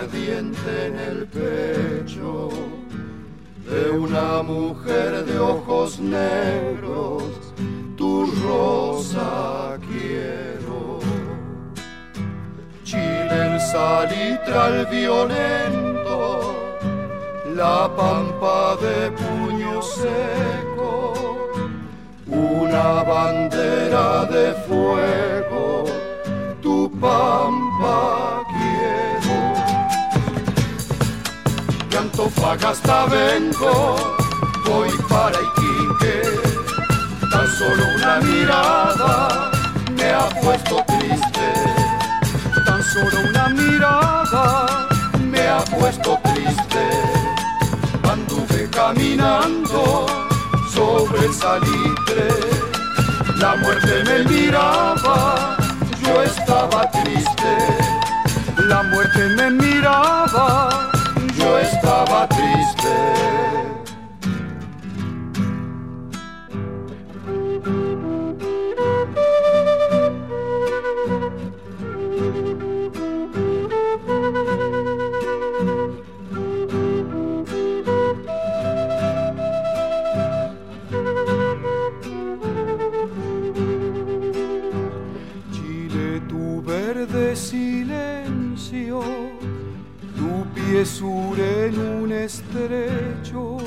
ardiente en el pecho de una mujer de ojos negros, tu rosa quiero. Chile el salitral violento, la pampa de puño seco, una bandera de fuego, tu pampa quiero. De Antofagasta vengo, voy para Iquique, tan solo una mirada me ha puesto triste, tan solo una mirada me ha puesto triste. Anduve caminando sobre el salitre, la muerte me miraba, yo estaba triste. La muerte me miraba, yo estaba triste. Silencio, tu pie sur en un estrecho,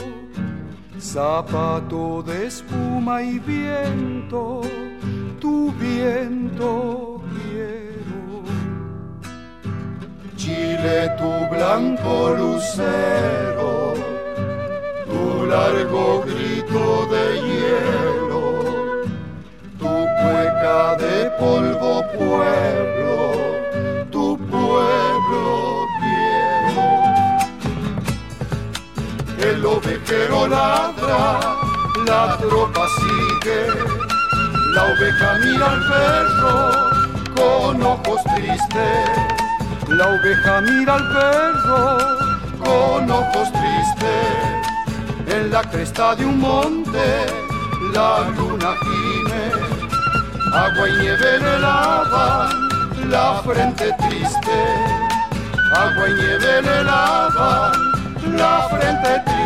zapato de espuma y viento, tu viento quiero. Chile, tu blanco lucero, tu largo grito de hielo, tu cueca de polvo pueblo, tu pueblo quiero. El ovejero ladra, la tropa sigue, la oveja mira al perro con ojos tristes, la oveja mira al perro con ojos tristes. En la cresta de un monte la luna gime, agua y nieve le lavan la frente triste, agua y nieve le lavan la frente triste.